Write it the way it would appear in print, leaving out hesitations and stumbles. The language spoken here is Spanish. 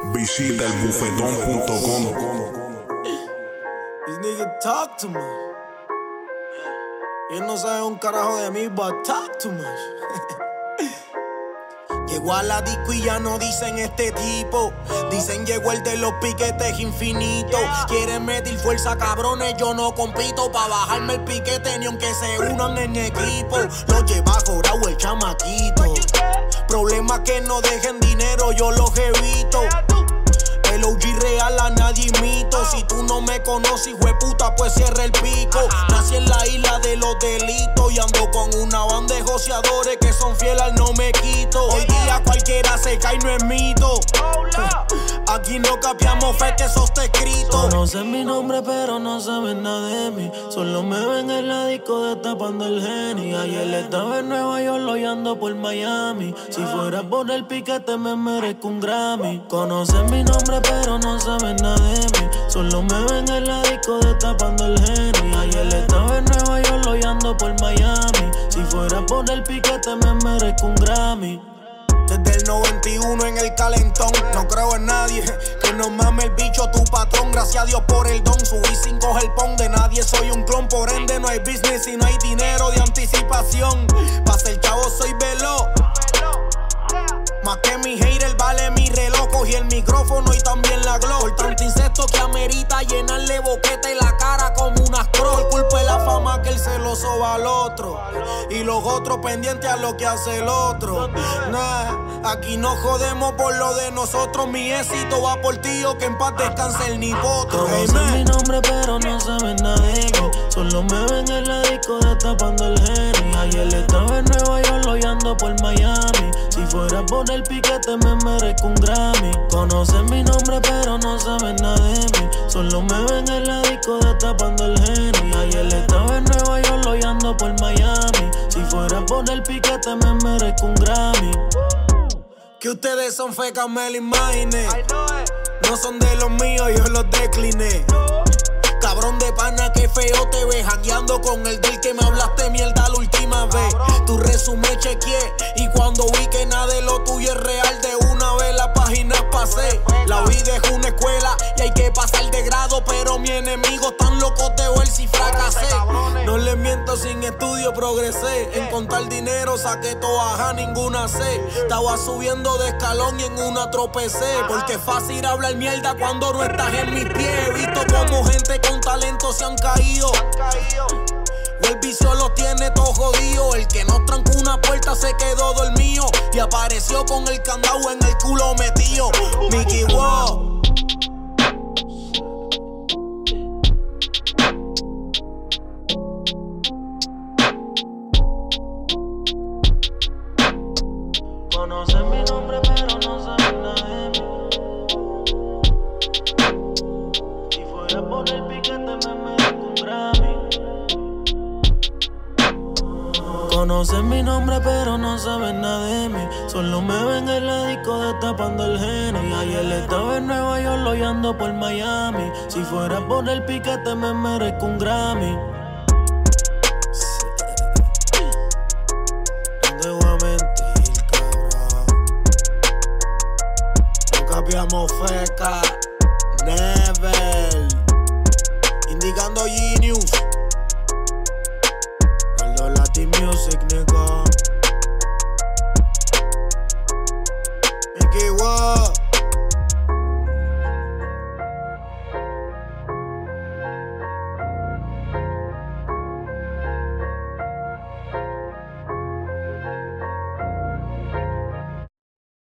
Visita elbufetón.com. These niggas talk too much. Él no sabe un carajo de mí, but talk too much. Llegó a la disco y ya no dicen este tipo. Dicen llegó el de los piquetes infinitos. Quieren medir fuerza, cabrones, yo no compito. Pa' bajarme el piquete ni aunque se unan en equipo. Lo lleva jorado el chamaquito. Problemas que no dejen dinero, yo los evito. El OG real a nadie imito. Si tú no me conoces, hijo de puta, pues cierra el pico. Nací en la isla de los delitos y ando con una banda de joseadores que son fieles al no me quito. Hoy día cualquiera se cae, no es mito. Aquí no capiamos fe, que eso está escrito. Conocen mi nombre pero no saben nada de mí. Solo me ven en la disco destapando el Geni. Ayer estaba en Nueva York, hoy ando por Miami. Si fuera por el piquete me merezco un Grammy. Conocen mi nombre pero no saben nada de mí. Solo me ven en la disco destapando el Geni. Ayer estaba en Nueva York, hoy ando por Miami. Si fuera por el piquete me merezco un Grammy. Desde el 91 en el calentón, no creo en nadie que no mame el bicho tu patrón. Gracias a Dios por el don, subí sin coger pon de nadie. Soy un clon, por ende no hay business y no hay dinero de anticipación. Pa' ser chavo soy veloz, más que mi hater vale mi reloj. Cogí el micrófono y también la glow. Por tanto incesto que amerita llenarle boquete y la cara como unas cross. Por culpa de la fama que el celoso va al otro y los otros pendientes a lo que hace el otro. Nah, aquí no jodemos por lo de nosotros. Mi éxito va por ti o que en paz descanse el nipotro. Conocen mi nombre pero no saben nada de mí. Solo me ven en la disco destapando el Geni. Ayer estaba en Nueva York, hoy ando por Miami. Si fuera por el piquete me merezco un Grammy. Conocen mi nombre pero no saben nada de mí. Solo me ven en la disco destapando el Geni. Ayer estaba en Nueva York, hoy ando por Miami. Si fuera por el piquete me merezco un Grammy. Que ustedes son fecas, me lo imaginé. No son de los míos, yo los decliné. Cabrón de pana, que feo te ves jangueando con el del que me hablaste mierda la última vez. Tu resumen chequeé y cuando vi que nada de lo tuyo es real, de una vez la página pasé. La vida es una escuela y hay que pasar de grado, pero mi enemigo tan loco de ver si fracasé. No les miento, sin estudio progresé. En contar dinero saqué toaja, ninguna sé. Estaba subiendo de escalón y en una tropecé. Porque es fácil hablar mierda cuando no estás en mis pies. He visto como gente con talento se han caído. El vicio los tiene todo jodido. El que no trancó una puerta se quedó dormido y apareció con el candado en el culo metido. Mickey Wow. Conocen mi nombre pero no saben nada de mí. Si fuera por el piquete me merezco un Grammy. Conocen mi nombre pero no saben nada de mí. Solo me ven en la disco destapando el Geni. Ayer estaba en Nueva York, hoy ando por Miami. Si fuera por el piquete me merezco un Grammy. No te voy a mentir, cabrón. No cambiamos feca, never. Indicando Genius. Aldo Latin Music, nigga.